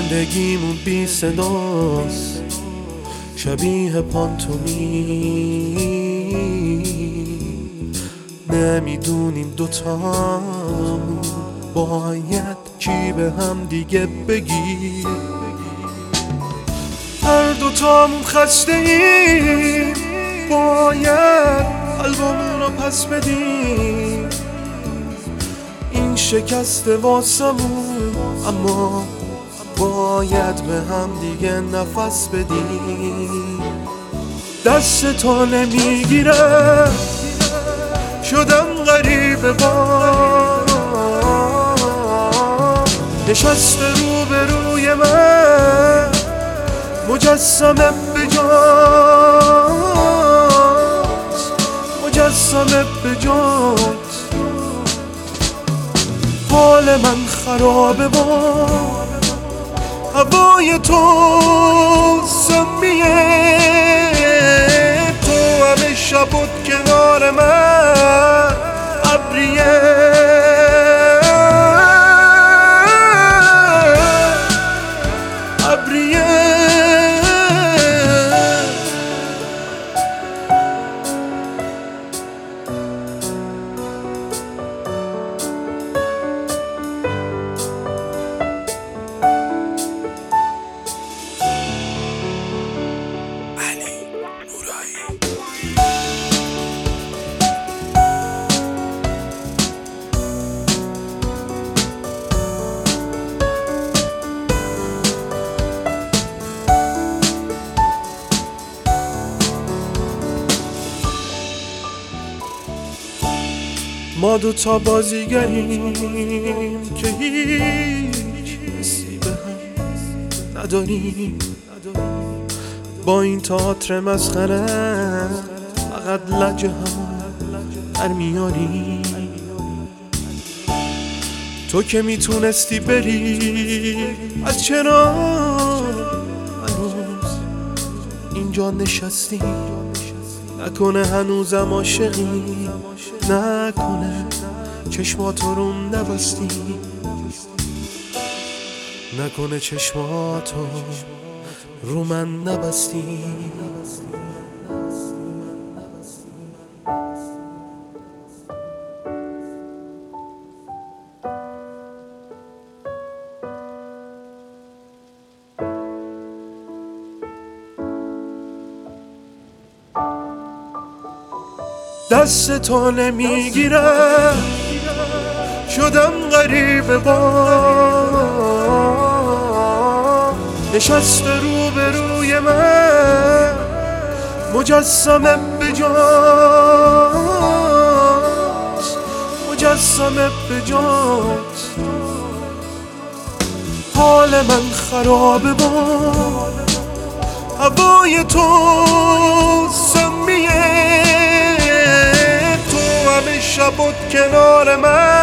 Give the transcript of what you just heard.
زندگیمون بی صداست، شبیه پانتومی. نمیدونیم دوتامون باید چی به هم دیگه بگی. هر دوتامون خسته ایم، باید قلبمون رو پس بدیم. این شکست واسمون، اما باید به هم دیگه نفس بدیم. دست تو نمیگیره، شدم غریبه با نشسته روبروی من، مجسمه به جات، مجسمه به جات. حال من خرابه با هوای تو سمیه. تو همه شب بود کنار من ابریه. ما دوتا بازیگریم که هیچ حسی به هم نداریم. با این تئاتر مسخره فقط لجه هم در میاریم. تو که میتونستی بری، از چرا هنوز اینجا نشستی؟ نکنه هنوزم عاشقی، نکنه چشماتو رو نبستی، نکنه چشماتو رو من نبستی. دست تو نمیگیره، شدم غریبه با نشسته روبروی من، مجسمه به جات، مجسمه به جات. حال من خرابه با هوای تو سمیه. شب بود کنار من